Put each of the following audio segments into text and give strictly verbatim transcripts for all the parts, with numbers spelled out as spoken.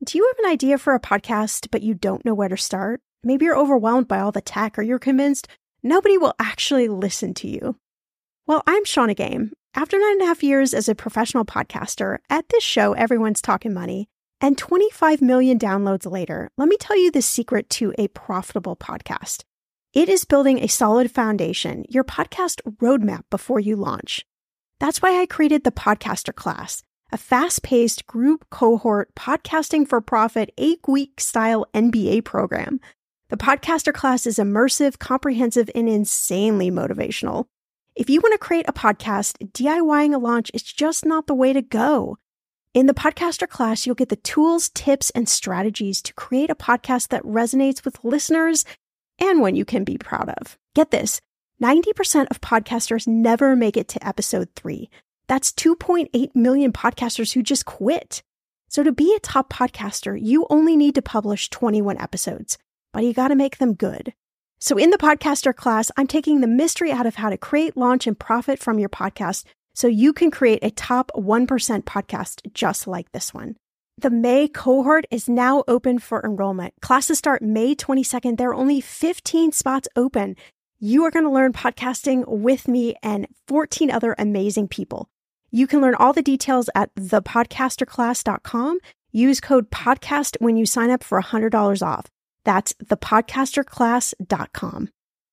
Do you have an idea for a podcast, but you don't know where to start? Maybe you're overwhelmed by all the tech, or you're convinced nobody will actually listen to you. Well, I'm Shannah Game. After nine and a half years as a professional podcaster, at this show, everyone's talking money, and twenty-five million downloads later, let me tell you the secret to a profitable podcast. It is building a solid foundation, your podcast roadmap before you launch. That's why I created the Podcaster Class, a fast-paced group cohort podcasting for profit eight-week style N B A program. The Podcaster Class is immersive, comprehensive, and insanely motivational. If you want to create a podcast, DIYing a launch is just not the way to go. In the Podcaster Class, you'll get the tools, tips, and strategies to create a podcast that resonates with listeners and one you can be proud of. Get this, ninety percent of podcasters never make it to episode three. That's two point eight million podcasters who just quit. So to be a top podcaster, you only need to publish twenty-one episodes, but you got to make them good. So in the Podcaster Class, I'm taking the mystery out of how to create, launch, and profit from your podcast so you can create a top one percent podcast just like this one. The May cohort is now open for enrollment. Classes start May twenty-second. There are only fifteen spots open. You are going to learn podcasting with me and fourteen other amazing people. You can learn all the details at the podcaster class dot com. Use code PODCAST when you sign up for one hundred dollars off. That's the podcaster class dot com.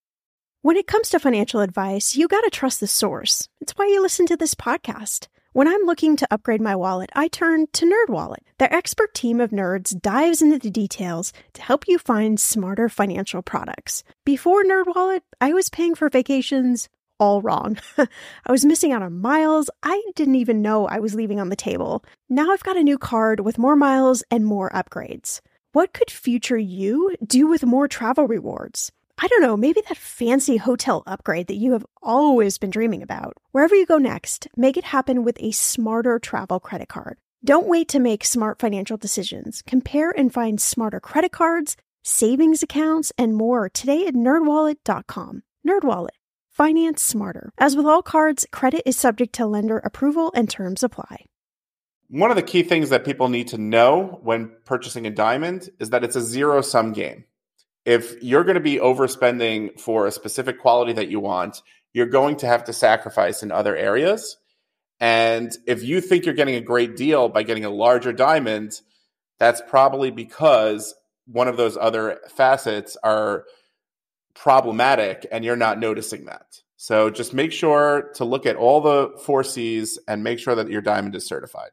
When it comes to financial advice, you got to trust the source. It's why you listen to this podcast. When I'm looking to upgrade my wallet, I turn to NerdWallet. Their expert team of nerds dives into the details to help you find smarter financial products. Before NerdWallet, I was paying for vacations all wrong. I was missing out on miles I didn't even know I was leaving on the table. Now I've got a new card with more miles and more upgrades. What could future you do with more travel rewards? I don't know, maybe that fancy hotel upgrade that you have always been dreaming about. Wherever you go next, make it happen with a smarter travel credit card. Don't wait to make smart financial decisions. Compare and find smarter credit cards, savings accounts, and more today at nerd wallet dot com. NerdWallet. Finance smarter. As with all cards, credit is subject to lender approval and terms apply. One of the key things that people need to know when purchasing a diamond is that it's a zero-sum game. If you're going to be overspending for a specific quality that you want, you're going to have to sacrifice in other areas. And if you think you're getting a great deal by getting a larger diamond, that's probably because one of those other facets are problematic and you're not noticing that. So just make sure to look at all the four C's and make sure that your diamond is certified.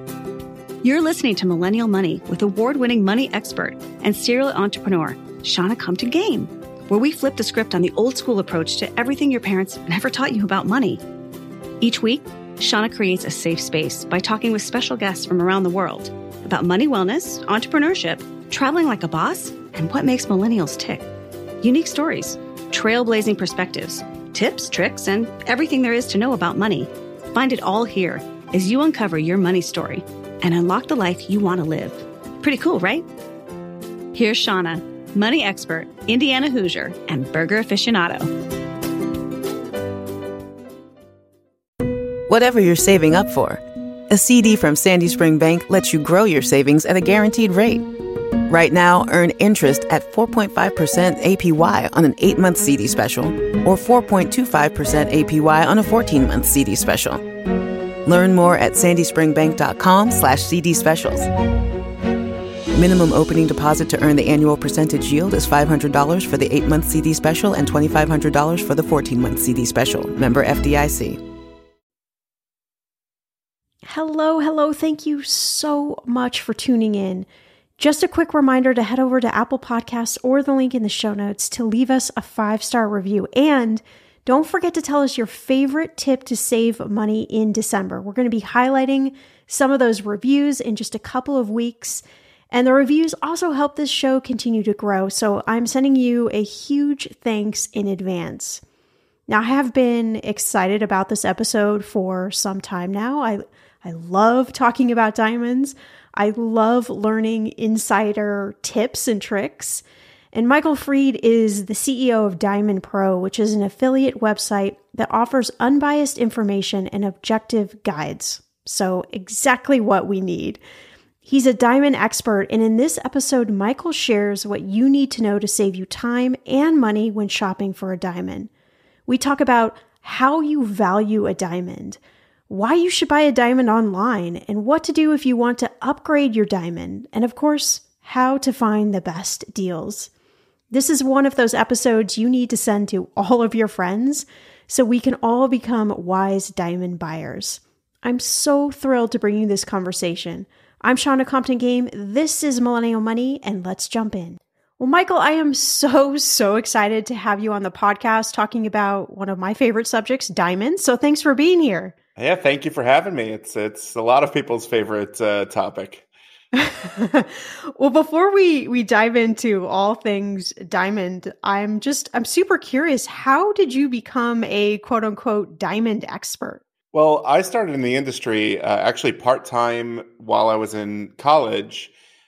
You're listening to Millennial Money with award-winning money expert and serial entrepreneur, Shannah Compton Game, where we flip the script on the old school approach to everything your parents never taught you about money. Each week, Shannah creates a safe space by talking with special guests from around the world about money wellness, entrepreneurship, traveling like a boss, and what makes millennials tick. Unique stories, trailblazing perspectives, tips, tricks, and everything there is to know about money. Find it all here as you uncover your money story and unlock the life you want to live. Pretty cool, right? Here's Shannah, money expert, Indiana Hoosier, and burger aficionado. Whatever you're saving up for, a C D from Sandy Spring Bank lets you grow your savings at a guaranteed rate. Right now, earn interest at four point five percent A P Y on an eight-month C D special or four point two five percent A P Y on a fourteen-month C D special. Learn more at sandyspringbank.com slash CD specials. Minimum opening deposit to earn the annual percentage yield is five hundred dollars for the eight-month C D special and twenty-five hundred dollars for the fourteen-month C D special. Member F D I C. Hello, hello. Thank you so much for tuning in. Just a quick reminder to head over to Apple Podcasts or the link in the show notes to leave us a five-star review. And don't forget to tell us your favorite tip to save money in December. We're going to be highlighting some of those reviews in just a couple of weeks. And the reviews also help this show continue to grow. So I'm sending you a huge thanks in advance. Now, I have been excited about this episode for some time now. I, I love talking about diamonds. I love learning insider tips and tricks. And Michael Fried is the C E O of Diamond Pro, which is an affiliate website that offers unbiased information and objective guides. So exactly what we need. He's a diamond expert, and in this episode, Michael shares what you need to know to save you time and money when shopping for a diamond. We talk about how you value a diamond, why you should buy a diamond online, and what to do if you want to upgrade your diamond, and of course, how to find the best deals. This is one of those episodes you need to send to all of your friends so we can all become wise diamond buyers. I'm so thrilled to bring you this conversation. I'm Shauna Compton Game. This is Millennial Money, and let's jump in. Well, Michael, I am so, so excited to have you on the podcast talking about one of my favorite subjects, diamonds. So thanks for being here. Yeah, thank you for having me. It's it's a lot of people's favorite uh, topic. Well, before we we dive into all things diamond, I'm just I'm super curious. How did you become a quote unquote diamond expert? Well, I started in the industry uh, actually part-time while I was in college,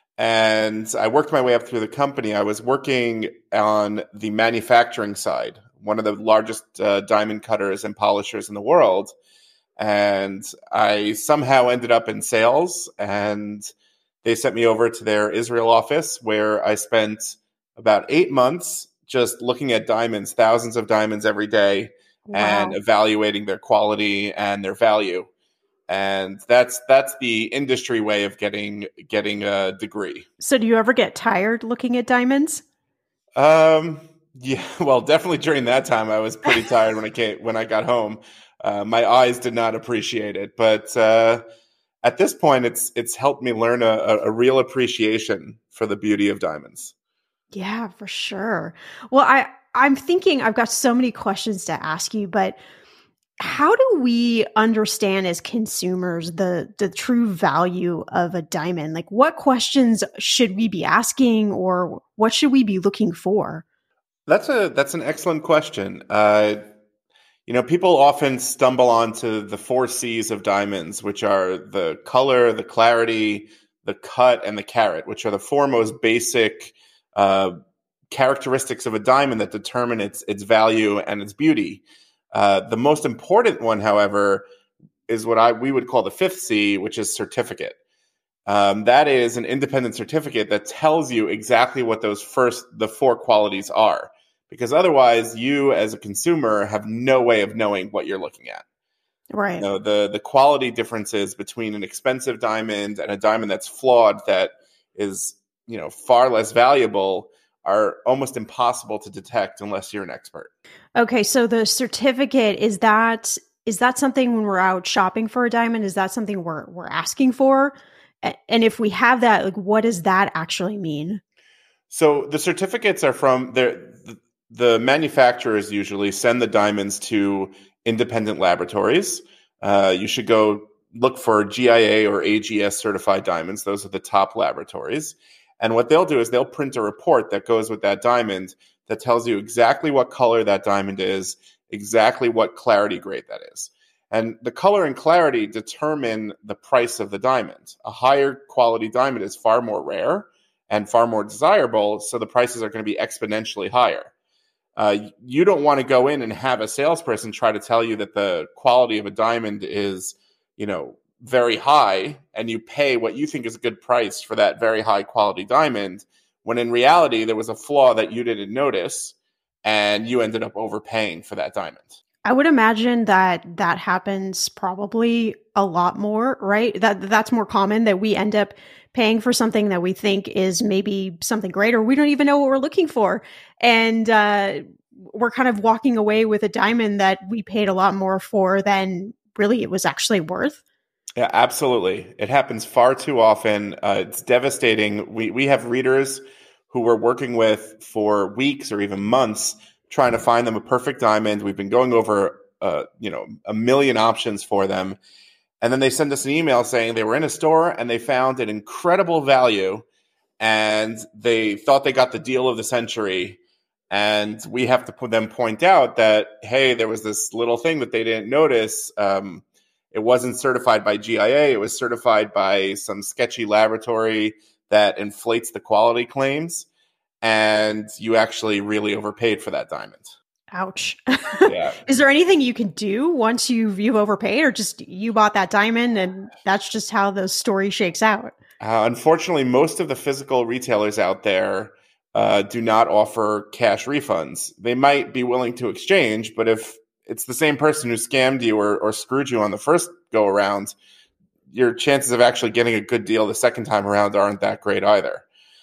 and I worked my way up through the company. I was working on the manufacturing side, one of the largest uh, diamond cutters and polishers in the world, and I somehow ended up in sales, and they sent me over to their Israel office where I spent about eight months just looking at diamonds, thousands of diamonds every day, Wow. and evaluating their quality and their value. And that's that's the industry way of getting getting a degree. So do you ever get tired looking at diamonds? Um, yeah, well, definitely during that time, I was pretty tired when I came when I got home. Uh, my eyes did not appreciate it, but uh, at this point, it's it's helped me learn a, a real appreciation for the beauty of diamonds. Yeah, for sure. Well, I I'm thinking I've got so many questions to ask you, but how do we understand as consumers the the true value of a diamond? Like, what questions should we be asking, or what should we be looking for? That's a that's an excellent question. Uh, you know, people often stumble onto the four C's of diamonds, which are the color, the clarity, the cut, and the carat, which are the four most basic uh, characteristics of a diamond that determine its its value and its beauty. Uh, the most important one, however, is what I we would call the fifth C, which is certificate. Um, that is an independent certificate that tells you exactly what those first the four qualities are, because otherwise, you as a consumer have no way of knowing what you're looking at. Right. You know, the the quality differences between an expensive diamond and a diamond that's flawed, that is, you know, far less valuable, are almost impossible to detect unless you're an expert. Okay, so the certificate, is that is that something when we're out shopping for a diamond? Is that something we're we're asking for? And if we have that, like, what does that actually mean? So the certificates are from the the manufacturers usually send the diamonds to independent laboratories. Uh, you should go look for G I A or A G S certified diamonds. Those are the top laboratories. And what they'll do is they'll print a report that goes with that diamond that tells you exactly what color that diamond is, exactly what clarity grade that is. And the color and clarity determine the price of the diamond. A higher quality diamond is far more rare and far more desirable, so the prices are going to be exponentially higher. Uh, you don't want to go in and have a salesperson try to tell you that the quality of a diamond is, you know, very high, and you pay what you think is a good price for that very high quality diamond, when in reality there was a flaw that you didn't notice, and you ended up overpaying for that diamond. I would imagine that that happens probably a lot more, right? That that's more common, that we end up paying for something that we think is maybe something greater. We don't even know what we're looking for. And uh, we're kind of walking away with a diamond that we paid a lot more for than really it was actually worth. Yeah, absolutely. It happens far too often. Uh, it's devastating. We we have readers who we're working with for weeks or even months trying to find them a perfect diamond. We've been going over, uh, you know, a million options for them. And then they send us an email saying they were in a store and they found an incredible value and they thought they got the deal of the century. And we have to put them point out that, hey, there was this little thing that they didn't notice. Um, it wasn't certified by G I A. It was certified by some sketchy laboratory that inflates the quality claims. And you actually really overpaid for that diamond. Ouch. Yeah. Is there anything you can do once you've, you've overpaid, or just you bought that diamond and that's just how the story shakes out? Uh, unfortunately, most of the physical retailers out there uh, do not offer cash refunds. They might be willing to exchange, but if it's the same person who scammed you or, or screwed you on the first go around, your chances of actually getting a good deal the second time around aren't that great either.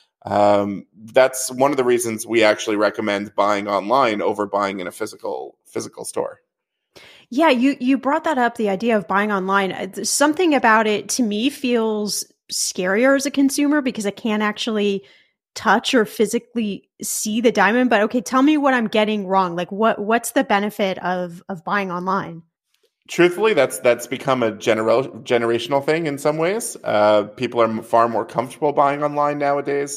Um, that's one of the reasons we actually recommend buying online over buying in a physical physical store. Yeah, you you brought that up, the idea of buying online. Something about it to me feels scarier as a consumer because I can't actually touch or physically see the diamond. But okay, tell me what I'm getting wrong. Like what what's the benefit of of buying online? Truthfully, that's that's become a genera- generational thing in some ways. Uh, people are far more comfortable buying online nowadays.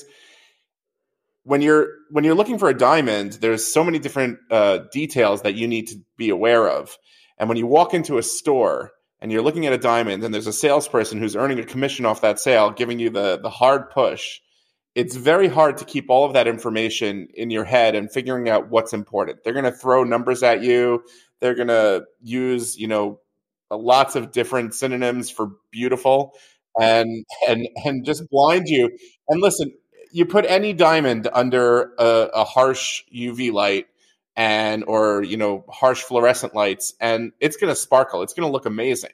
When you're when you're looking for a diamond, there's so many different uh, details that you need to be aware of. And when you walk into a store and you're looking at a diamond and there's a salesperson who's earning a commission off that sale, giving you the the hard push, it's very hard to keep all of that information in your head and figuring out what's important. They're going to throw numbers at you. They're going to use, you know, lots of different synonyms for beautiful and and and just blind you. And listen, you put any diamond under a, a harsh U V light and or, you know, harsh fluorescent lights, and it's going to sparkle. It's going to look amazing.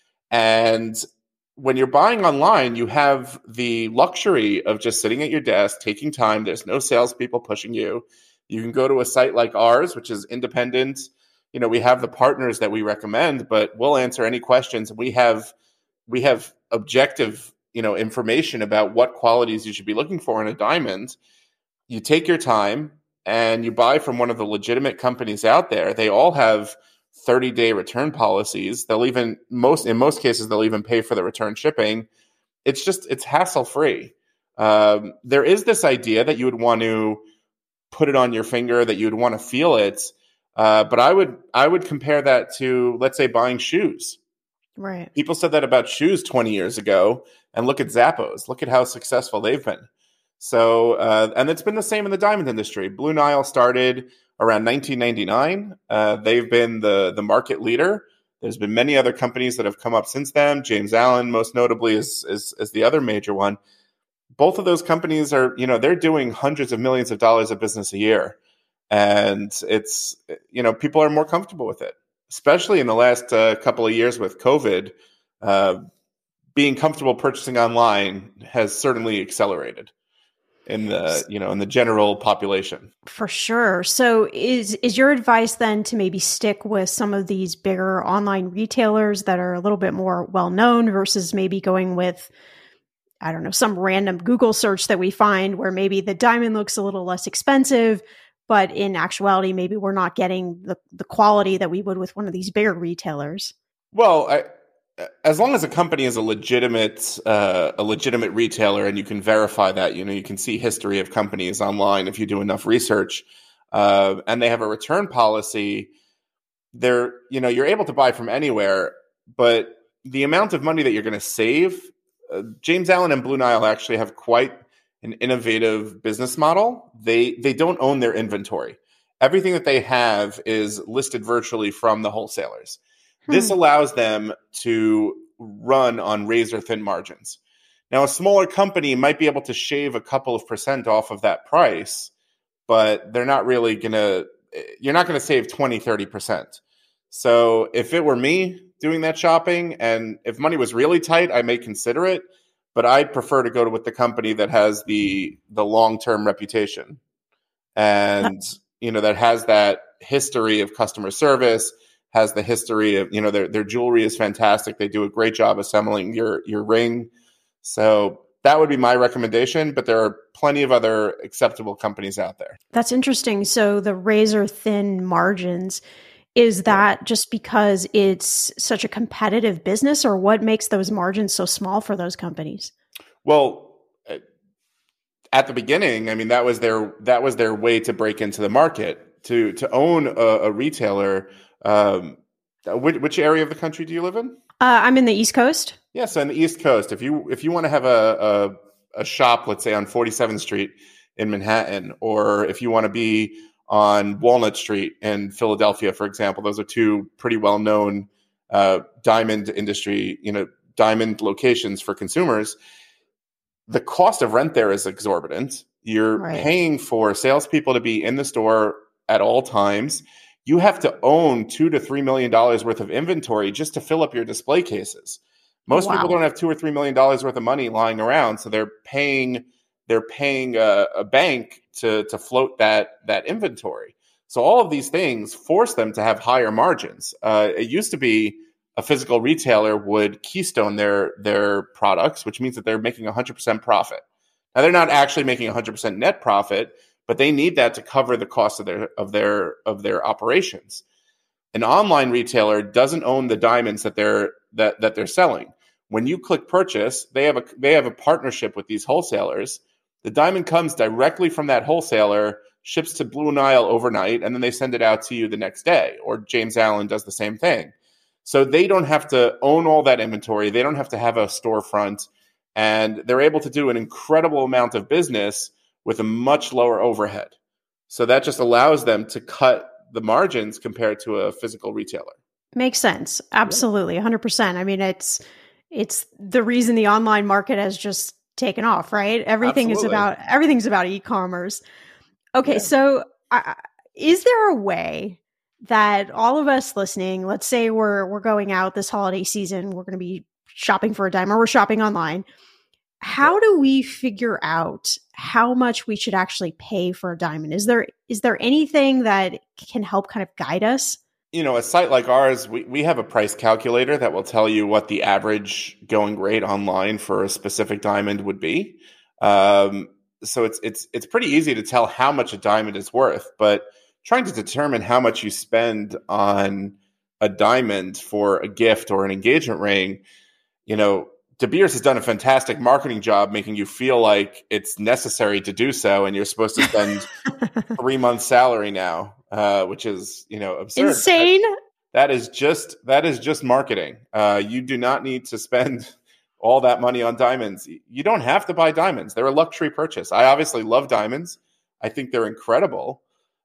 And when you're buying online, you have the luxury of just sitting at your desk, taking time. There's no salespeople pushing you. You can go to a site like ours, which is independent. You know, we have the partners that we recommend, but we'll answer any questions. We have we have objective, you know, information about what qualities you should be looking for in a diamond. You take your time and you buy from one of the legitimate companies out there. They all have thirty-day return policies. They'll even most in most cases they'll even pay for the return shipping. It's just it's hassle free. Um, there is this idea that you would want to put it on your finger, that you would want to feel it. Uh, but I would I would compare that to, let's say, buying shoes. Right. People said that about shoes twenty years ago, and look at Zappos. Look at how successful they've been. So, uh, and it's been the same in the diamond industry. Blue Nile started around nineteen ninety-nine. Uh, they've been the the market leader. There's been many other companies that have come up since then. James Allen, most notably, is, is is the other major one. Both of those companies are, you know, they're doing hundreds of millions of dollars of business a year. And it's, you know, people are more comfortable with it, especially in the last uh, couple of years with COVID. Uh, being comfortable purchasing online has certainly accelerated in the, you know, in the general population. For sure. So is is your advice then to maybe stick with some of these bigger online retailers that are a little bit more well-known versus maybe going with, I don't know, some random Google search that we find where maybe the diamond looks a little less expensive, but in actuality, maybe we're not getting the, the quality that we would with one of these bigger retailers? Well, I, as long as a company is a legitimate uh, a legitimate retailer and you can verify that, you know, you can see history of companies online if you do enough research, uh, and they have a return policy, they're, you know, you're able to buy from anywhere, but the amount of money that you're going to save, uh, James Allen and Blue Nile actually have quite an innovative business model. They they don't own their inventory. Everything that they have is listed virtually from the wholesalers. Hmm. This allows them to run on razor thin margins. Now, a smaller company might be able to shave a couple of percent off of that price, but they're not really going to, you're not going to save twenty, thirty percent. So if it were me doing that shopping and if money was really tight, I may consider it. But I'd prefer to go to with the company that has the the long-term reputation and, you know, that has that history of customer service, has the history of, you know, their their jewelry is fantastic. They do a great job assembling your your ring. So that would be my recommendation, but there are plenty of other acceptable companies out there. That's interesting. So the razor thin margins, is that just because it's such a competitive business, or what makes those margins so small for those companies? Well, at the beginning, I mean, that was their that was their way to break into the market, to to own a, a retailer. Um, which, which area of the country do you live in? Uh, I'm in the East Coast. Yeah, so in the East Coast, if you if you want to have a, a a shop, let's say on forty-seventh Street in Manhattan, or if you want to be on Walnut Street in Philadelphia, for example. Those are two pretty well-known uh, diamond industry, you know, diamond locations for consumers. the cost of rent there is exorbitant. You're Right. paying for salespeople to be in the store at all times. You have to own two to three million dollars worth of inventory just to fill up your display cases. Most Wow. people don't have two or three million dollars worth of money lying around, so they're paying they're paying a, a bank to to float that that inventory. So all of these things force them to have higher margins. Uh, it used to be a physical retailer would keystone their their products, which means that they're making one hundred percent profit. Now they're not actually making one hundred percent net profit, but they need that to cover the cost of their of their of their operations. An online retailer doesn't own the diamonds that they're that that they're selling. When you click purchase, they have a they have a partnership with these wholesalers. The diamond comes directly from that wholesaler, ships to Blue Nile overnight, and then they send it out to you the next day. Or James Allen does the same thing. So they don't have to own all that inventory. They don't have to have a storefront. And they're able to do an incredible amount of business with a much lower overhead. So that just allows them to cut the margins compared to a physical retailer. Makes sense. Absolutely. one hundred percent. I mean, it's it's the reason the online market has just taken off, right? Everything Absolutely. is about everything's about e-commerce. Okay, Yeah. so uh, is there a way that all of us listening, let's say we're we're going out this holiday season, we're going to be shopping for a diamond, or we're shopping online. How do we figure out how much we should actually pay for a diamond? Is there is there anything that can help kind of guide us? You know, a site like ours, we, we have a price calculator that will tell you what the average going rate online for a specific diamond would be. Um, so it's it's it's pretty easy to tell how much a diamond is worth, but trying to determine how much you spend on a diamond for a gift or an engagement ring, you know, De Beers has done a fantastic marketing job making you feel like it's necessary to do so, and you're supposed to spend three months' salary now, uh, which is, you know, absurd. Insane. That, that is just that is just marketing. Uh, you do not need to spend all that money on diamonds. You don't have to buy diamonds. They're a luxury purchase. I obviously love diamonds. I think they're incredible,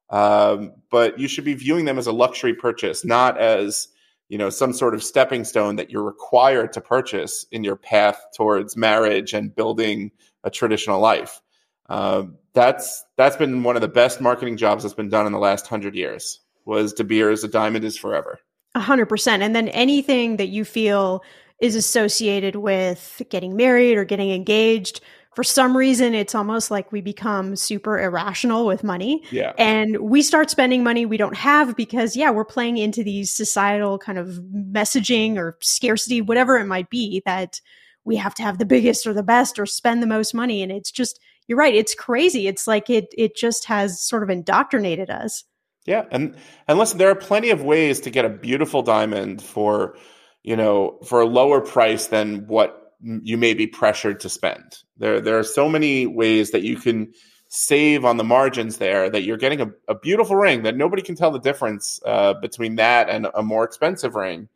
um, but you should be viewing them as a luxury purchase, not as, you know, some sort of stepping stone that you're required to purchase in your path towards marriage and building a traditional life. Uh, that's that's been one of the best marketing jobs that's been done in the last hundred years. Was De Beers, a diamond is forever. A hundred percent. And then anything that you feel is associated with getting married or getting engaged, for some reason, it's almost like we become super irrational with money. Yeah. And we start spending money we don't have because, yeah, we're playing into these societal kind of messaging or scarcity, whatever it might be, that we have to have the biggest or the best or spend the most money. And it's just, you're right. It's crazy. It's like it it just has sort of indoctrinated us. Yeah. And, and listen, there are plenty of ways to get a beautiful diamond for, you know, for a lower price than what you may be pressured to spend. There, there are so many ways that you can save on the margins there that you're getting a, a beautiful ring that nobody can tell the difference uh, between that and a more expensive ring.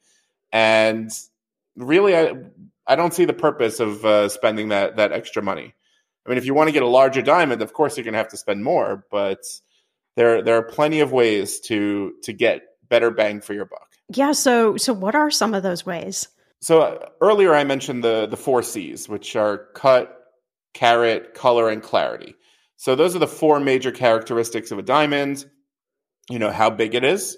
And really, I, I don't see the purpose of uh, spending that that extra money. I mean, if you want to get a larger diamond, of course you're going to have to spend more, but there there are plenty of ways to to get better bang for your buck. Yeah. So so what are some of those ways? So uh, earlier I mentioned the the four C's, which are cut, carat, color, and clarity. So those are the four major characteristics of a diamond. You know, how big it is,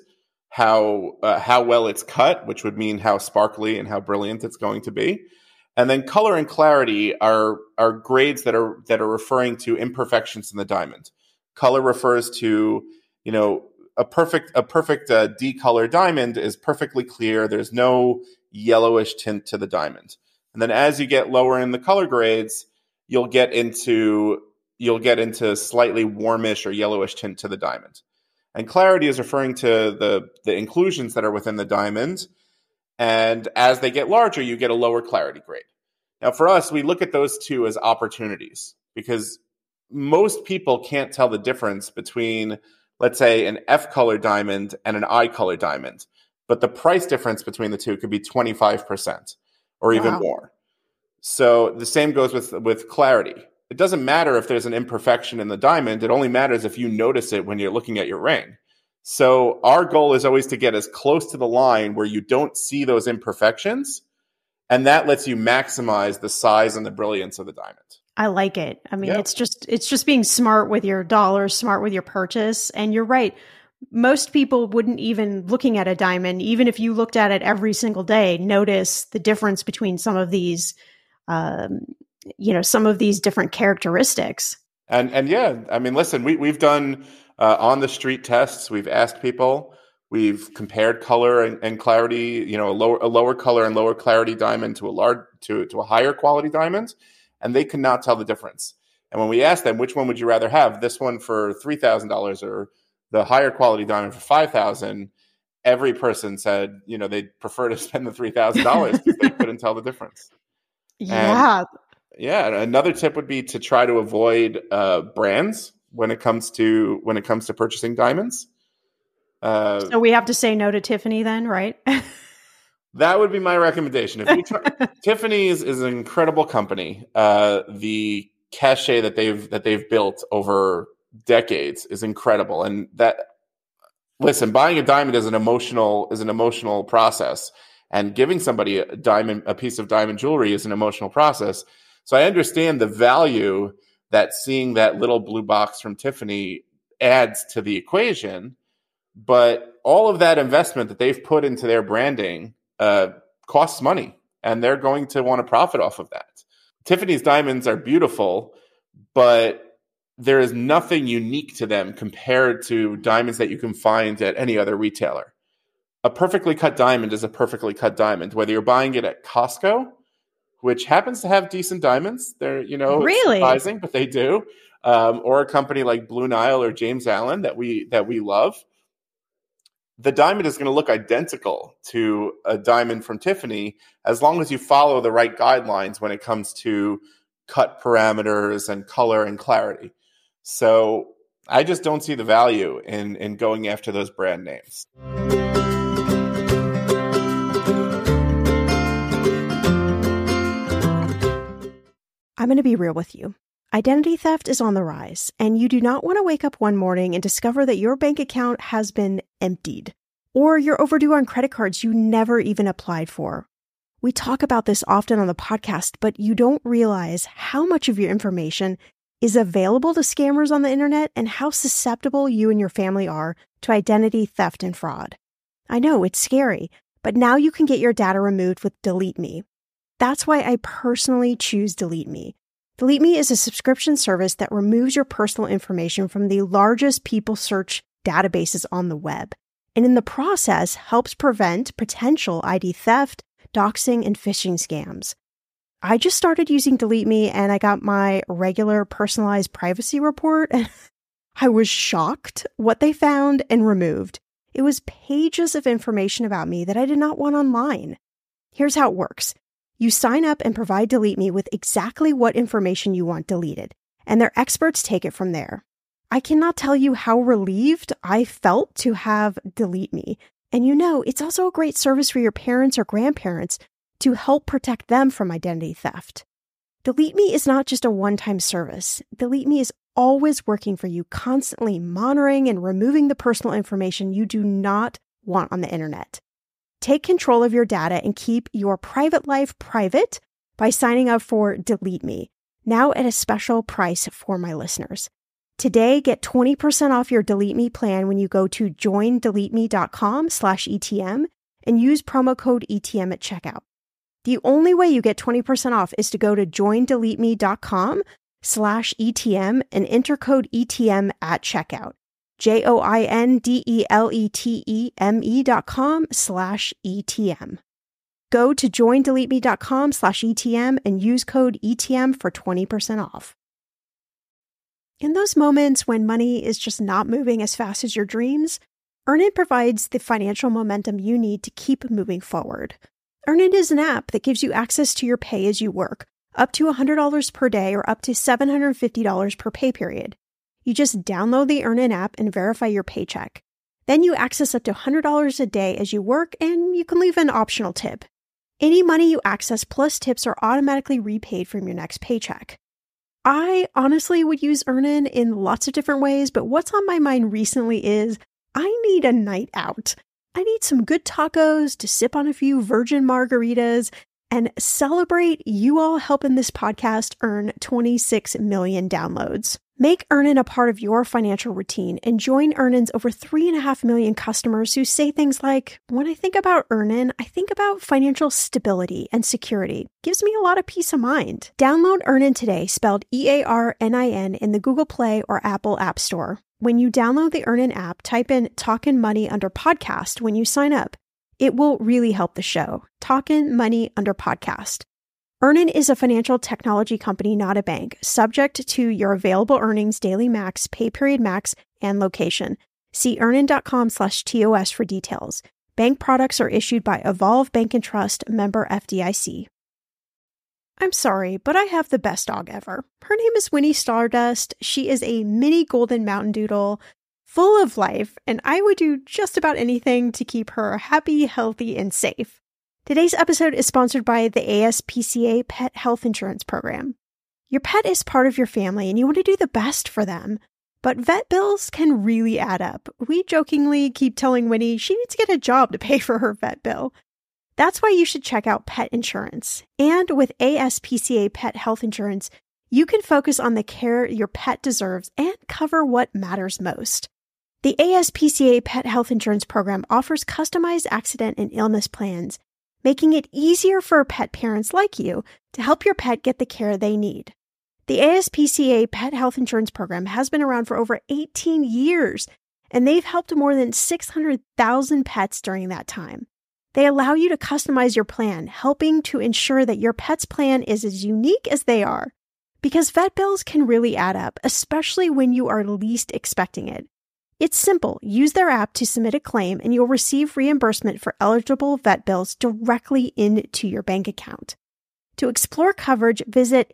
how uh, how well it's cut, which would mean how sparkly and how brilliant it's going to be. And then color and clarity are are grades that are that are referring to imperfections in the diamond. Color refers to, you know, a perfect a perfect uh, D-color diamond is perfectly clear. There's no yellowish tint to the diamond. And then as you get lower in the color grades, you'll get into you'll get into slightly warmish or yellowish tint to the diamond. And clarity is referring to the the inclusions that are within the diamond. And as they get larger, you get a lower clarity grade. Now, for us, we look at those two as opportunities because most people can't tell the difference between, let's say, an F-color diamond and an I-color diamond. But the price difference between the two could be twenty-five percent or even Wow. more. So the same goes with, with clarity. It doesn't matter if there's an imperfection in the diamond. It only matters if you notice it when you're looking at your ring. So our goal is always to get as close to the line where you don't see those imperfections, and that lets you maximize the size and the brilliance of the diamond. I like it. I mean, Yep. it's just it's just being smart with your dollars, smart with your purchase. And you're right. Most people wouldn't even, looking at a diamond, even if you looked at it every single day, notice the difference between some of these, um, you know, some of these different characteristics. And and yeah, I mean, listen, we we've done uh, on the street tests. We've asked people. We've compared color and, and clarity. You know, a lower a lower color and lower clarity diamond to a large to to a higher quality diamond, and they could not tell the difference. And when we asked them, which one would you rather have, this one for three thousand dollars or the higher quality diamond for five thousand, every person said, you know, they'd prefer to spend the three thousand dollars because they couldn't tell the difference. Yeah. And, yeah. Another tip would be to try to avoid uh, brands when it comes to when it comes to purchasing diamonds. Uh, so we have to say no to Tiffany then, right? That would be my recommendation. If you try, Tiffany's is an incredible company. Uh, the cachet that they've that they've built over decades is incredible, and that listen, buying a diamond is an emotional is an emotional process, and giving somebody a diamond a piece of diamond jewelry is an emotional process. So I understand the value that seeing that little blue box from Tiffany adds to the equation, but all of that investment that they've put into their branding uh, costs money, and they're going to want to profit off of that. Tiffany's diamonds are beautiful, but there is nothing unique to them compared to diamonds that you can find at any other retailer. A perfectly cut diamond is a perfectly cut diamond, whether you're buying it at Costco, which happens to have decent diamonds. They're, you know, really? It's surprising, but they do. Um, or a company like Blue Nile or James Allen that we that we love. The diamond is going to look identical to a diamond from Tiffany as long as you follow the right guidelines when it comes to cut parameters and color and clarity. So I just don't see the value in, in going after those brand names. I'm going to be real with you. Identity theft is on the rise, and you do not want to wake up one morning and discover that your bank account has been emptied, or you're overdue on credit cards you never even applied for. We talk about this often on the podcast, but you don't realize how much of your information is available to scammers on the internet and how susceptible you and your family are to identity theft and fraud. I know it's scary, but now you can get your data removed with Delete Me. That's why I personally choose Delete Me. Delete Me is a subscription service that removes your personal information from the largest people search databases on the web, and in the process helps prevent potential I D theft, doxing, and phishing scams. I just started using Delete Me and I got my regular personalized privacy report, and I was shocked what they found and removed. It was pages of information about me that I did not want online. Here's how it works. You sign up and provide Delete Me with exactly what information you want deleted, and their experts take it from there. I cannot tell you how relieved I felt to have Delete Me. And you know, it's also a great service for your parents or grandparents to help protect them from identity theft. Delete Me is not just a one-time service. Delete Me is always working for you, constantly monitoring and removing the personal information you do not want on the internet. Take control of your data and keep your private life private by signing up for Delete Me, now at a special price for my listeners. Today, get twenty percent off your Delete Me plan when you go to joindeleteme.com slash ETM and use promo code E T M at checkout. The only way you get twenty percent off is to go to joindeleteme.com slash ETM and enter code E T M at checkout. J-O-I-N-D-E-L-E-T-E-M-E dot com slash E-T-M. Go to joindeleteme.com slash E-T-M and use code E T M for twenty percent off. In those moments when money is just not moving as fast as your dreams, Earnin provides the financial momentum you need to keep moving forward. Earnin is an app that gives you access to your pay as you work, up to one hundred dollars per day or up to seven hundred fifty dollars per pay period. You just download the Earnin app and verify your paycheck. Then you access up to one hundred dollars a day as you work, and you can leave an optional tip. Any money you access plus tips are automatically repaid from your next paycheck. I honestly would use Earnin in lots of different ways, but what's on my mind recently is I need a night out. I need some good tacos to sip on a few virgin margaritas and celebrate you all helping this podcast earn twenty-six million downloads. Make Earnin a part of your financial routine and join Earnin's over three and a half million customers who say things like, when I think about Earnin, I think about financial stability and security. Gives me a lot of peace of mind. Download Earnin today, spelled E A R N I N, in the Google Play or Apple App Store. When you download the Earnin app, type in Talkin' Money under podcast when you sign up. It will really help the show. Talkin' Money under podcast. Earnin is a financial technology company, not a bank, subject to your available earnings, daily max, pay period max, and location. See earnin.com slash TOS for details. Bank products are issued by Evolve Bank and Trust, member F D I C. I'm sorry, but I have the best dog ever. Her name is Winnie Stardust. She is a mini golden mountain doodle, full of life, and I would do just about anything to keep her happy, healthy, and safe. Today's episode is sponsored by the A S P C A Pet Health Insurance Program. Your pet is part of your family and you want to do the best for them, but vet bills can really add up. We jokingly keep telling Winnie she needs to get a job to pay for her vet bill. That's why you should check out pet insurance. And with A S P C A Pet Health Insurance, you can focus on the care your pet deserves and cover what matters most. The A S P C A Pet Health Insurance Program offers customized accident and illness plans, making it easier for pet parents like you to help your pet get the care they need. The A S P C A Pet Health Insurance Program has been around for over eighteen years, and they've helped more than six hundred thousand pets during that time. They allow you to customize your plan, helping to ensure that your pet's plan is as unique as they are. Because vet bills can really add up, especially when you are least expecting it. It's simple. Use their app to submit a claim and you'll receive reimbursement for eligible vet bills directly into your bank account. To explore coverage, visit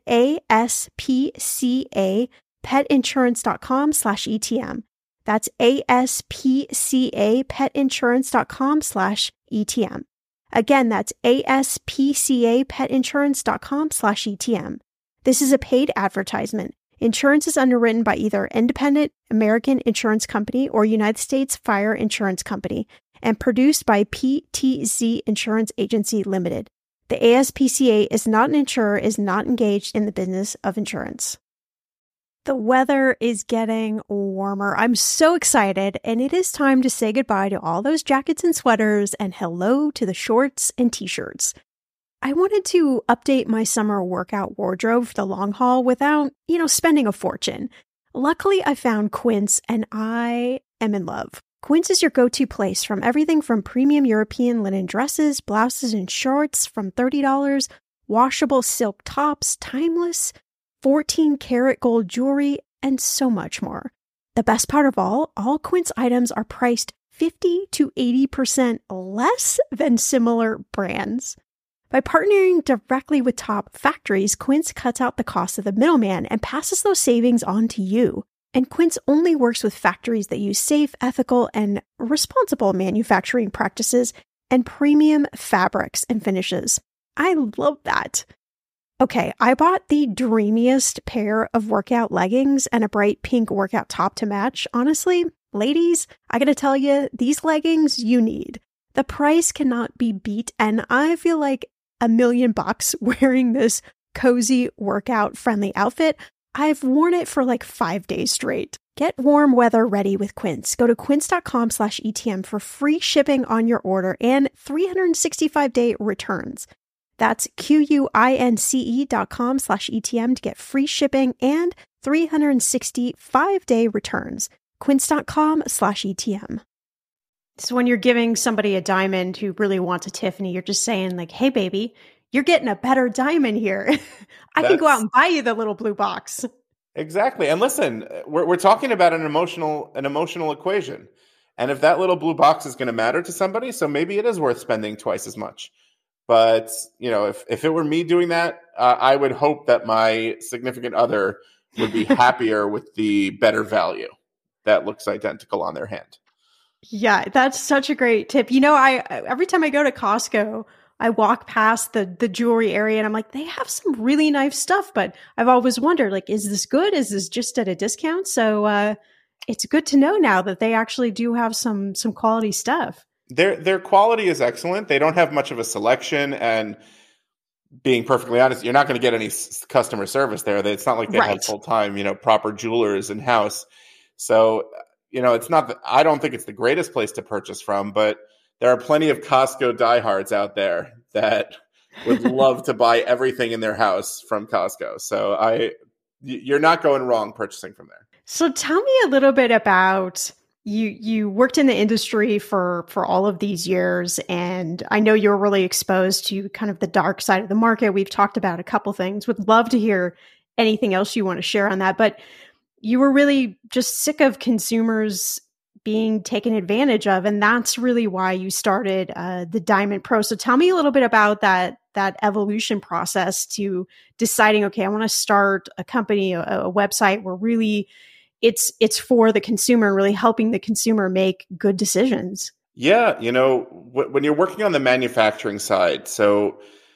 aspcapetinsurance.com slash ETM. That's aspcapetinsurance.com slash ETM. Again, that's aspcapetinsurance.com slash ETM. This is a paid advertisement. Insurance is underwritten by either Independent American Insurance Company or United States Fire Insurance Company and produced by P T Z Insurance Agency Limited. The A S P C A is not an insurer, is not engaged in the business of insurance. The weather is getting warmer. I'm so excited, and it is time to say goodbye to all those jackets and sweaters and hello to the shorts and t-shirts. I wanted to update my summer workout wardrobe for the long haul without, you know, spending a fortune. Luckily, I found Quince and I am in love. Quince is your go-to place from everything from premium European linen dresses, blouses, and shorts from thirty dollars, washable silk tops, timeless, fourteen karat gold jewelry, and so much more. The best part of all, all Quince items are priced fifty to eighty percent less than similar brands. By partnering directly with top factories, Quince cuts out the cost of the middleman and passes those savings on to you. And Quince only works with factories that use safe, ethical, and responsible manufacturing practices and premium fabrics and finishes. I love that. Okay, I bought the dreamiest pair of workout leggings and a bright pink workout top to match. Honestly, ladies, I gotta tell you, these leggings you need. The price cannot be beat, and I feel like a million bucks wearing this cozy workout friendly outfit. I've worn it for like five days straight. Get warm weather ready with Quince. Go to quince.com slash ETM for free shipping on your order and three hundred sixty-five day returns. That's Q-U-I-N-C-E dot com slash ETM to get free shipping and three hundred sixty-five day returns. Quince.com slash ETM. So when you're giving somebody a diamond who really wants a Tiffany, you're just saying like, hey, baby, you're getting a better diamond here. I That's... can go out and buy you the little blue box. Exactly. And listen, we're we're talking about an emotional an emotional equation. And if that little blue box is going to matter to somebody, so maybe it is worth spending twice as much. But, you know, if, if it were me doing that, uh, I would hope that my significant other would be happier with the better value that looks identical on their hand. Yeah, that's such a great tip. You know, I every time I go to Costco, I walk past the the jewelry area and I'm like, they have some really nice stuff, but I've always wondered, like, is this good? Is this just at a discount? So uh, it's good to know now that they actually do have some some quality stuff. Their their quality is excellent. They don't have much of a selection, and being perfectly honest, you're not going to get any s- customer service there. It's not like they Right. have full time, you know, proper jewelers in house. So, you know, it's not that I don't think it's the greatest place to purchase from, but there are plenty of Costco diehards out there that would love to buy everything in their house from Costco. So I, you're not going wrong purchasing from there. So tell me a little bit about you. You worked in the industry for for all of these years, and I know you're really exposed to kind of the dark side of the market. We've talked about a couple things. Would love to hear anything else you want to share on that. But you were really just sick of consumers being taken advantage of, and that's really why you started uh, the Diamond Pro. So tell me a little bit about that that evolution process to deciding, okay, I want to start a company, a, a website where really it's it's for the consumer and really helping the consumer make good decisions. Yeah, you know, w- when you're working on the manufacturing side, so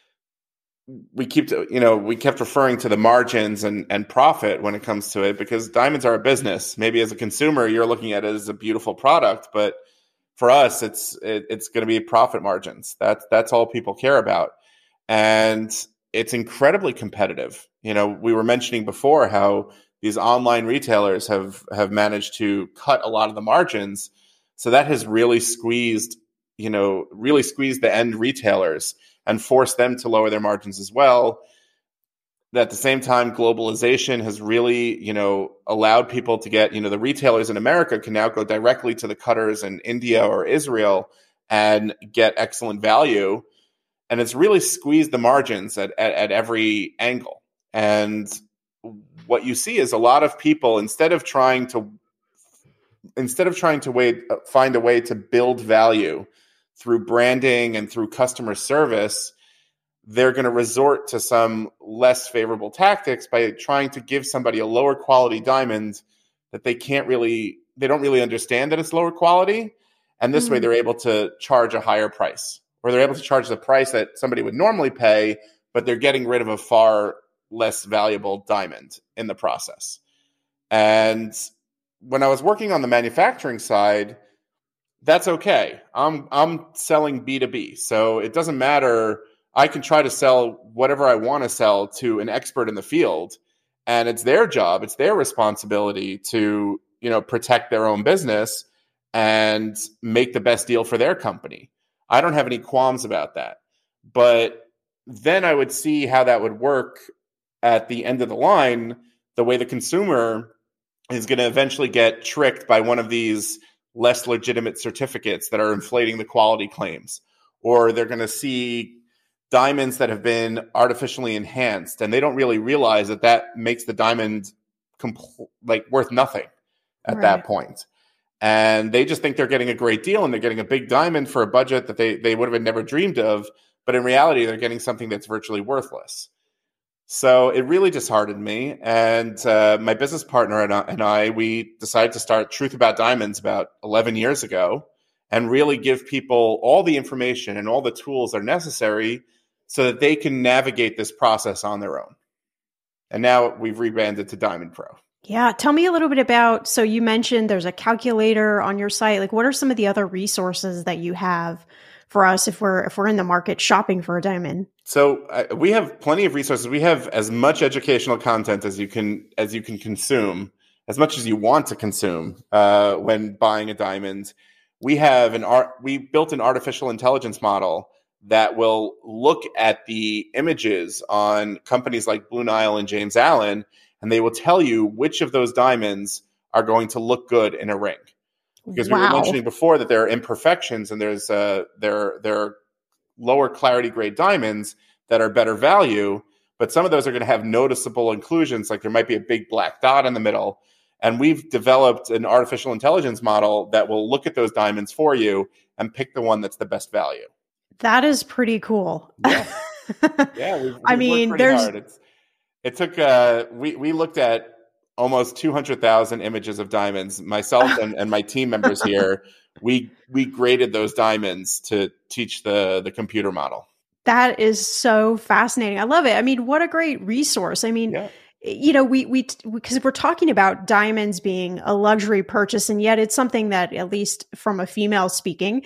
we keep, you know, we kept referring to the margins and, and profit when it comes to it, because diamonds are a business. Maybe as a consumer, you're looking at it as a beautiful product, but for us, it's it, it's going to be profit margins. That's that's all people care about, and it's incredibly competitive. You know, we were mentioning before how these online retailers have have managed to cut a lot of the margins, so that has really squeezed, you know, really squeezed the end retailers and force them to lower their margins as well. At the same time, globalization has really, you know, allowed people to get, you know, the retailers in America can now go directly to the cutters in India or Israel and get excellent value. And it's really squeezed the margins at, at, at every angle. And what you see is a lot of people, instead of trying to, instead of trying to wait, find a way to build value through branding and through customer service, they're going to resort to some less favorable tactics by trying to give somebody a lower quality diamond that they can't really, they don't really understand that it's lower quality. And this mm. way they're able to charge a higher price, or they're able to charge the price that somebody would normally pay, but they're getting rid of a far less valuable diamond in the process. And when I was working on the manufacturing side, that's okay. I'm I'm selling B two B. So it doesn't matter. I can try to sell whatever I want to sell to an expert in the field, and it's their job, it's their responsibility to, you know, protect their own business and make the best deal for their company. I don't have any qualms about that. But then I would see how that would work at the end of the line, the way the consumer is going to eventually get tricked by one of these less legitimate certificates that are inflating the quality claims, or they're going to see diamonds that have been artificially enhanced, and they don't really realize that that makes the diamond compl- like worth nothing at right. that point. And they just think they're getting a great deal and they're getting a big diamond for a budget that they, they would have never dreamed of. But in reality, they're getting something that's virtually worthless. So it really disheartened me. And uh, my business partner and I, and I, we decided to start Truth About Diamonds about eleven years ago, and really give people all the information and all the tools that are necessary so that they can navigate this process on their own. And now we've rebranded to Diamond Pro. Yeah. Tell me a little bit about, so you mentioned there's a calculator on your site. Like, what are some of the other resources that you have for us if we're if we're in the market shopping for a diamond? So uh, we have plenty of resources. We have as much educational content as you can as you can consume, as much as you want to consume uh, when buying a diamond. We have an art. We built an artificial intelligence model that will look at the images on companies like Blue Nile and James Allen, and they will tell you which of those diamonds are going to look good in a ring. Because wow. we were mentioning before that there are imperfections, and there's uh, there there are lower clarity grade diamonds that are better value, but some of those are going to have noticeable inclusions, like there might be a big black dot in the middle. And we've developed an artificial intelligence model that will look at those diamonds for you and pick the one that's the best value. That is pretty cool. Yeah, yeah. We've, we've I mean, there's. Hard. It's, it took. Uh, we we looked at almost two hundred thousand images of diamonds. Myself and, and my team members here, we we graded those diamonds to teach the the computer model. That is so fascinating. I love it. I mean, what a great resource. I mean, yeah. you know, we we because we're talking about diamonds being a luxury purchase, and yet it's something that, at least from a female speaking,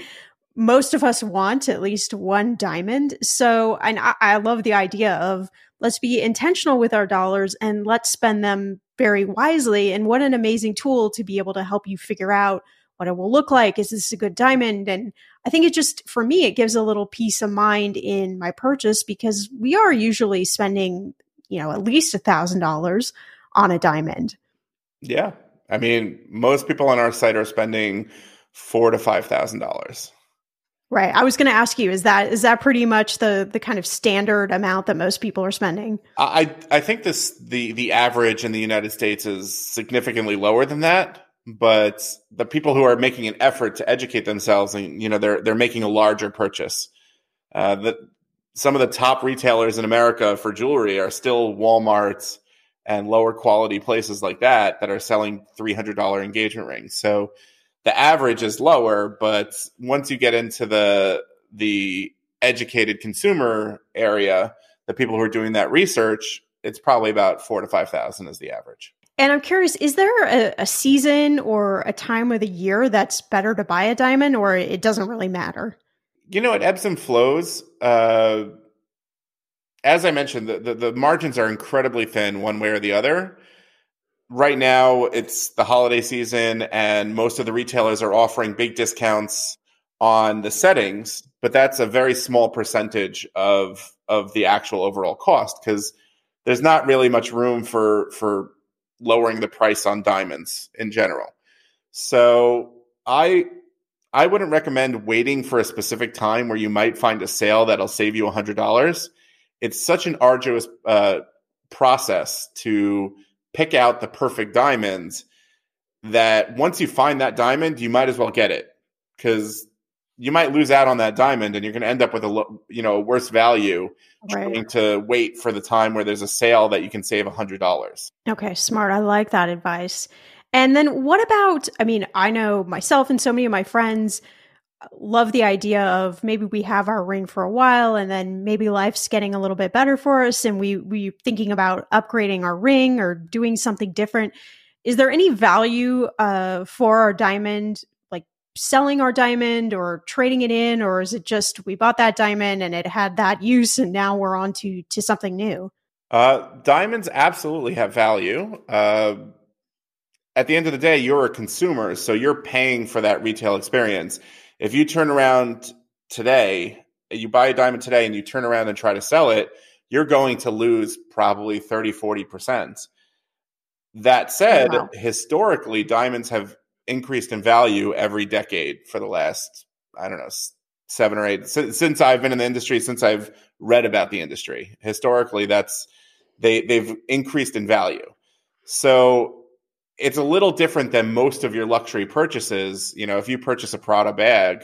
most of us want at least one diamond. So, and I, I love the idea of let's be intentional with our dollars and let's spend them very wisely. And what an amazing tool to be able to help you figure out what it will look like. Is this a good diamond? And I think it just, for me, it gives a little peace of mind in my purchase because we are usually spending, you know, at least a thousand dollars on a diamond. Yeah. I mean, most people on our site are spending four to five thousand dollars. Right. I was going to ask you, is that is that pretty much the the kind of standard amount that most people are spending? I I think this the the average in the United States is significantly lower than that, but the people who are making an effort to educate themselves, and you know, they're they're making a larger purchase. Uh, that some of the top retailers in America for jewelry are still Walmart's and lower quality places like that that are selling three hundred dollars engagement rings. So the average is lower, but once you get into the the educated consumer area, the people who are doing that research, it's probably about four to five thousand is the average. And I'm curious, is there a, a season or a time of the year that's better to buy a diamond, or it doesn't really matter? You know, it ebbs and flows. Uh, as I mentioned, the, the, the margins are incredibly thin one way or the other. Right now, it's the holiday season, and most of the retailers are offering big discounts on the settings, but that's a very small percentage of of the actual overall cost because there's not really much room for for lowering the price on diamonds in general. So I I wouldn't recommend waiting for a specific time where you might find a sale that'll save you one hundred dollars. It's such an arduous uh, process to pick out the perfect diamonds that once you find that diamond, you might as well get it because you might lose out on that diamond and you're going to end up with a you know a worse value right. trying to wait for the time where there's a sale that you can save one hundred dollars. Okay, smart. I like that advice. And then what about, I mean, I know myself and so many of my friends love the idea of maybe we have our ring for a while and then maybe life's getting a little bit better for us and we we thinking about upgrading our ring or doing something different. Is there any value uh, for our diamond, like selling our diamond or trading it in, or is it just we bought that diamond and it had that use and now we're on to, to something new? Uh, diamonds absolutely have value. Uh, at the end of the day, you're a consumer, so you're paying for that retail experience. If you turn around today, you buy a diamond today and you turn around and try to sell it, you're going to lose probably thirty, forty percent. That said, wow. Historically, diamonds have increased in value every decade for the last, I don't know, seven or eight, since, since I've been in the industry, since I've read about the industry. Historically, that's they, they've increased in value. So it's a little different than most of your luxury purchases. You know, if you purchase a Prada bag,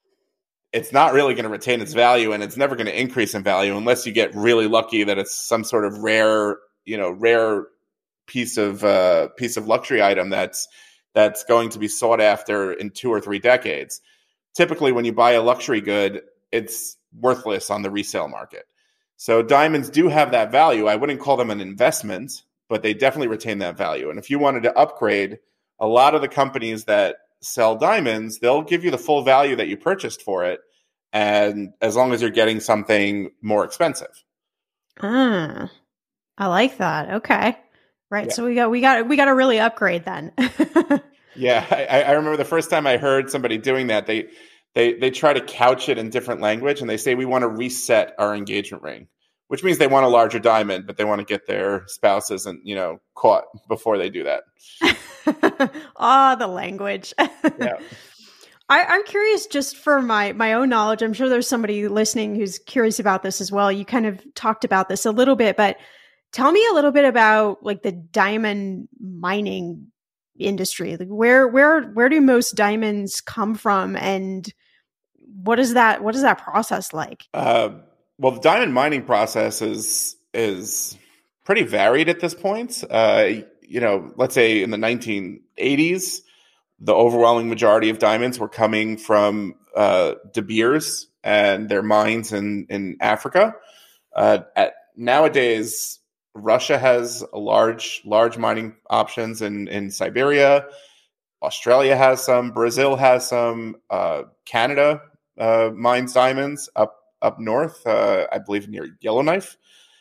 it's not really going to retain its value and it's never going to increase in value unless you get really lucky that it's some sort of rare, you know, rare piece of uh, piece of luxury item that's that's going to be sought after in two or three decades. Typically, when you buy a luxury good, it's worthless on the resale market. So diamonds do have that value. I wouldn't call them an investment, but they definitely retain that value. And if you wanted to upgrade, a lot of the companies that sell diamonds, they'll give you the full value that you purchased for it, and as long as you're getting something more expensive. Ah, I like that. Okay. Right. Yeah. So we got we got we got to really upgrade then. Yeah, I, I remember the first time I heard somebody doing that, they they they try to couch it in different language and they say we want to reset our engagement ring, which means they want a larger diamond, but they want to get their spouses and, you know, caught before they do that. Ah, oh, the language. Yeah. I, I'm curious just for my, my own knowledge. I'm sure there's somebody listening who's curious about this as well. You kind of talked about this a little bit, but tell me a little bit about like the diamond mining industry. Like where, where, where do most diamonds come from, and what is that, what is that process like? Uh, Well, the diamond mining process is is pretty varied at this point. Uh, you know, let's say in the nineteen eighties, the overwhelming majority of diamonds were coming from uh, De Beers and their mines in in Africa. Uh, at, nowadays, Russia has a large large mining options in in Siberia. Australia has some. Brazil has some. Uh, Canada uh, mines diamonds up up north, uh, I believe near Yellowknife,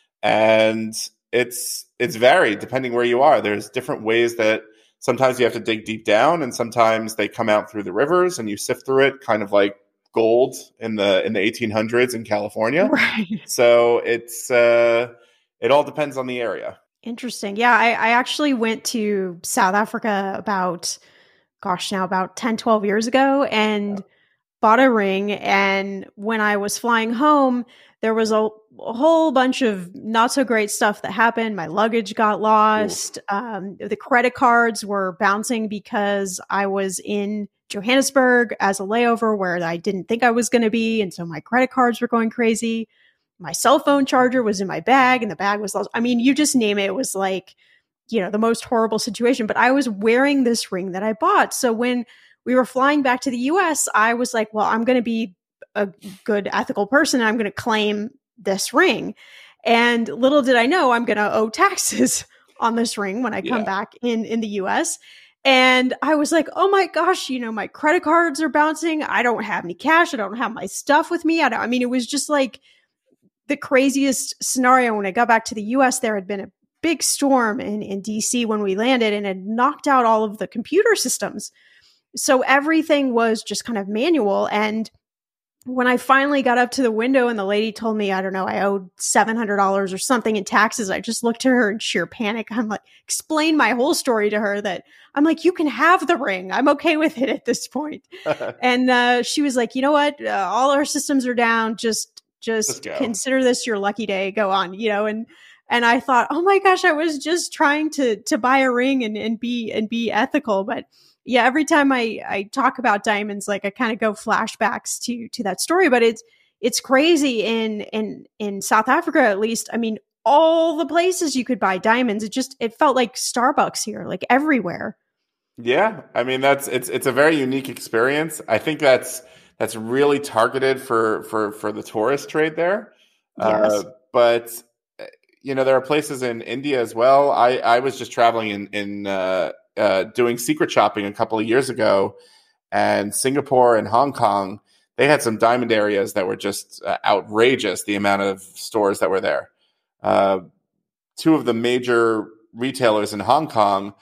and it's it's varied depending where you are. There's different ways that sometimes you have to dig deep down, and sometimes they come out through the rivers and you sift through it, kind of like gold in the in the eighteen hundreds in California. Right. So it's uh, it all depends on the area. Interesting. Yeah, I, I actually went to South Africa about, gosh, now about ten, twelve years ago and yeah. bought a ring. And when I was flying home, there was a, a whole bunch of not so great stuff that happened. My luggage got lost. Um, the credit cards were bouncing because I was in Johannesburg as a layover where I didn't think I was going to be. And so my credit cards were going crazy. My cell phone charger was in my bag and the bag was lost. I mean, you just name it. It was like, you know, the most horrible situation. But I was wearing this ring that I bought. So when we were flying back to the U S, I was like, well, I'm going to be a good ethical person. And I'm going to claim this ring. And little did I know I'm going to owe taxes on this ring when I come yeah. back in, in the U S. And I was like, oh my gosh, you know, my credit cards are bouncing. I don't have any cash. I don't have my stuff with me. I, don't, I mean, it was just like the craziest scenario. When I got back to the U S, there had been a big storm in, in D C when we landed and had knocked out all of the computer systems. So everything was just kind of manual. And when I finally got up to the window and the lady told me, I don't know, I owed seven hundred dollars or something in taxes, I just looked at her in sheer panic. I'm like, explain my whole story to her that I'm like, you can have the ring. I'm okay with it at this point. And uh, she was like, you know what? Uh, all our systems are down. Just, just consider this your lucky day. Go on, you know, and And I thought, oh my gosh, I was just trying to to buy a ring and, and be and be ethical. But yeah, every time I, I talk about diamonds, like I kind of go flashbacks to to that story. But it's it's crazy in in in South Africa, at least. I mean, all the places you could buy diamonds, it just it felt like Starbucks here, like everywhere. Yeah, I mean that's it's it's a very unique experience. I think that's that's really targeted for for for the tourist trade there. Yes. Uh, but you know, there are places in India as well. I, I was just traveling in, in uh, uh, doing secret shopping a couple of years ago, and Singapore and Hong Kong, they had some diamond areas that were just uh, outrageous, the amount of stores that were there. Uh, two of the major retailers in Hong Kong,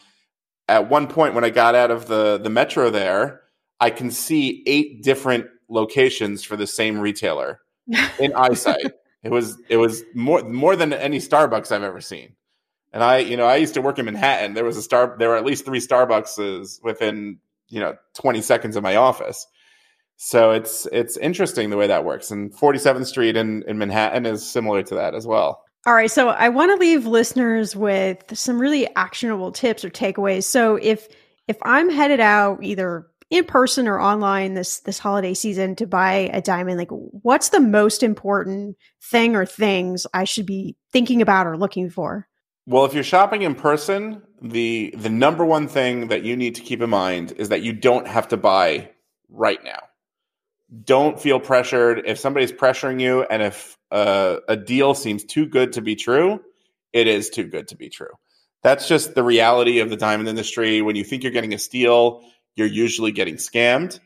at one point when I got out of the, the metro there, I can see eight different locations for the same retailer in eyesight. It was it was more more than any Starbucks I've ever seen, and I you know I used to work in Manhattan. There was a star. There were at least three Starbucks within you know twenty seconds of my office. So it's it's interesting the way that works. And forty-seventh Street in, in Manhattan is similar to that as well. All right, so I want to leave listeners with some really actionable tips or takeaways. So if if I'm headed out either in person or online this this holiday season to buy a diamond, like what's the most important thing or things I should be thinking about or looking for? Well, if you're shopping in person, the the number one thing that you need to keep in mind is that you don't have to buy right now. Don't feel pressured. If somebody's pressuring you and if uh, a deal seems too good to be true, it is too good to be true. That's just the reality of the diamond industry. When you think you're getting a steal, you're usually getting scammed.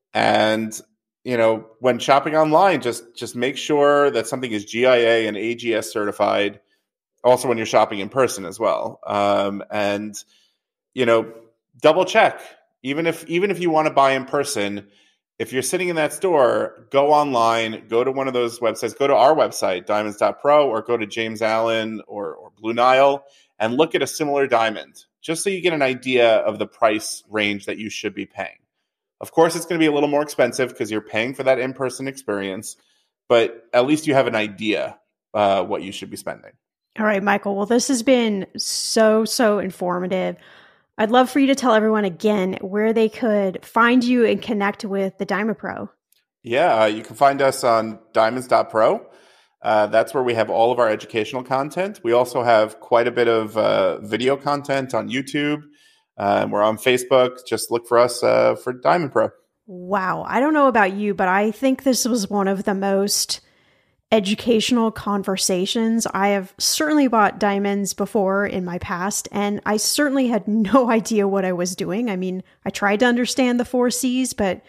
And, you know, when shopping online, just, just make sure that something is G I A and A G S certified. Also when you're shopping in person as well. Um, and, you know, double check. Even if, even if you want to buy in person, if you're sitting in that store, go online, go to one of those websites, go to our website, diamonds dot pro, or go to James Allen or, or Blue Nile and look at a similar diamond, just so you get an idea of the price range that you should be paying. Of course, it's going to be a little more expensive because you're paying for that in-person experience, but at least you have an idea uh, what you should be spending. All right, Michael. Well, this has been so, so informative. I'd love for you to tell everyone again where they could find you and connect with the Diamond Pro. Yeah, uh, you can find us on diamonds dot pro. Uh, that's where we have all of our educational content. We also have quite a bit of uh, video content on YouTube. Uh, we're on Facebook. Just look for us uh, for Diamond Pro. Wow. I don't know about you, but I think this was one of the most educational conversations. I have certainly bought diamonds before in my past, and I certainly had no idea what I was doing. I mean, I tried to understand the four C's, but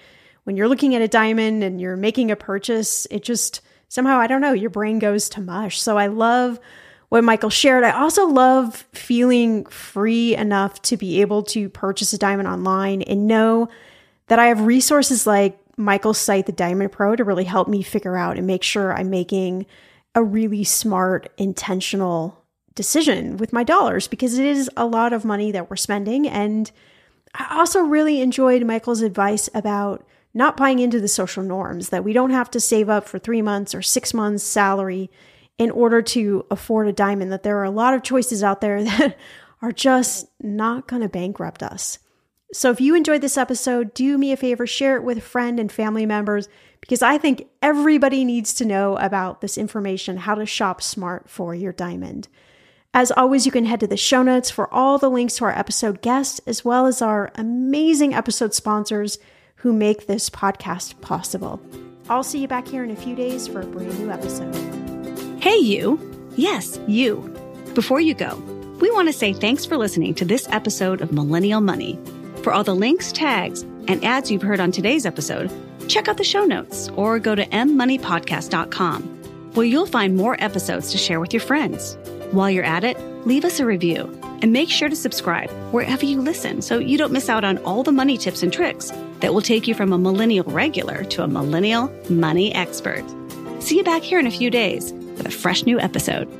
when you're looking at a diamond and you're making a purchase, it just somehow, I don't know, your brain goes to mush. So I love what Michael shared. I also love feeling free enough to be able to purchase a diamond online and know that I have resources like Michael's site, The Diamond Pro, to really help me figure out and make sure I'm making a really smart, intentional decision with my dollars, because it is a lot of money that we're spending. And I also really enjoyed Michael's advice about not buying into the social norms, that we don't have to save up for three months or six months salary in order to afford a diamond, that there are a lot of choices out there that are just not going to bankrupt us. So if you enjoyed this episode, do me a favor, share it with a friend and family members, because I think everybody needs to know about this information, how to shop smart for your diamond. As always, you can head to the show notes for all the links to our episode guests, as well as our amazing episode sponsors who make this podcast possible. I'll see you back here in a few days for a brand new episode. Hey, you. Yes, you. Before you go, we want to say thanks for listening to this episode of Millennial Money. For all the links, tags, and ads you've heard on today's episode, check out the show notes or go to m money podcast dot com, where you'll find more episodes to share with your friends. While you're at it, leave us a review and make sure to subscribe wherever you listen so you don't miss out on all the money tips and tricks that will take you from a millennial regular to a millennial money expert. See you back here in a few days with a fresh new episode.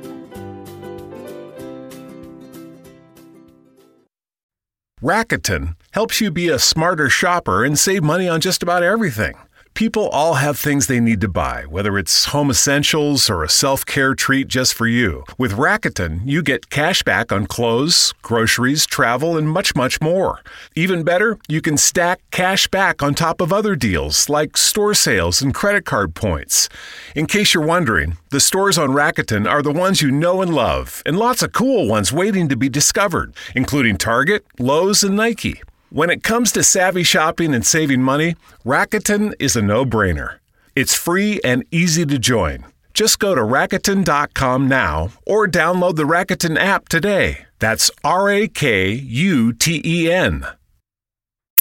Rakuten helps you be a smarter shopper and save money on just about everything. People all have things they need to buy, whether it's home essentials or a self-care treat just for you. With Rakuten, you get cash back on clothes, groceries, travel, and much, much more. Even better, you can stack cash back on top of other deals like store sales and credit card points. In case you're wondering, the stores on Rakuten are the ones you know and love, and lots of cool ones waiting to be discovered, including Target, Lowe's, and Nike. When it comes to savvy shopping and saving money, Rakuten is a no-brainer. It's free and easy to join. Just go to Rakuten dot com now or download the Rakuten app today. That's R A K U T E N.